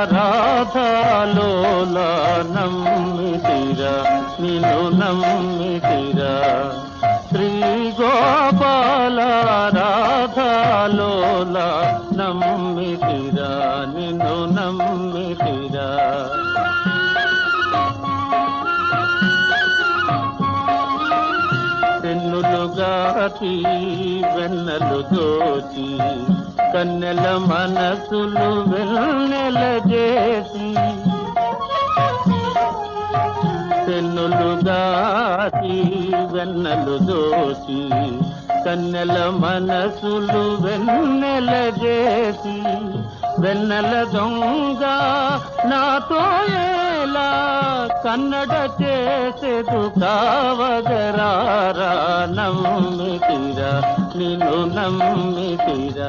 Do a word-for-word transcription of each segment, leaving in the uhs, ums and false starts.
రాధాలోలా నమ్మితిరా నిన్ను నమ్మితిరా శ్రీ గోపాల రాధాలోలా నమ్మితిరా నిన్ను నమ్మితిరా వెన్నులుగాచి వెన్నెలు దోచి కన్నెల మనసులు వెన్నెల చేసి వెన్నులుగాచి వెన్నెలు దోచి కన్నెల మనసులు వెన్నెల చేసి వెన్నెల దొంగ నాతో ఎలా కన్నడ చేసేదు కావగరారా నమ్మితిరా నిన్ను నమ్మితిరా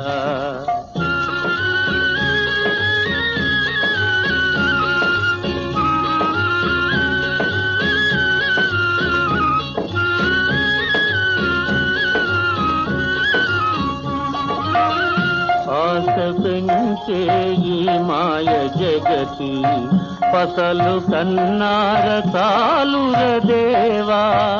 ఆశ పెంచే ఈ మాయ జగతి పసలు కన్నార తాలుర దేవా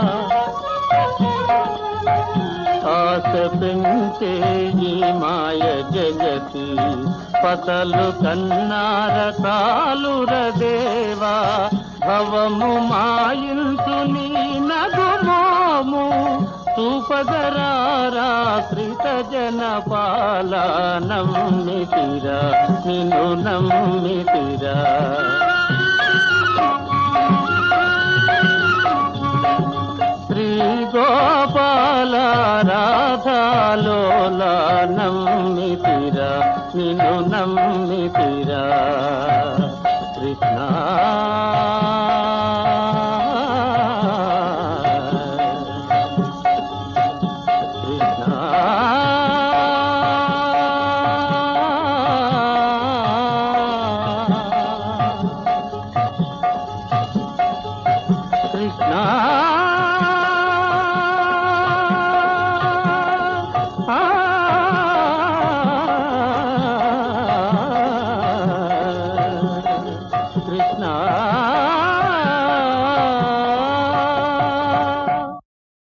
ఆశ పెంచే ఈ మాయ జగతి పసలు కన్నార తాలుర దేవా భవము మాయించు నీ నగుమోము చూపగరారా కృత జనపాల నమ్మితిరా నిన్ను నమ్మితిరా శ్రీ గోపాల రాధాలోలా నమ్మితిరా నిన్ను నమ్మితిరా కృష్ణ కృష్ణ కృష్ణ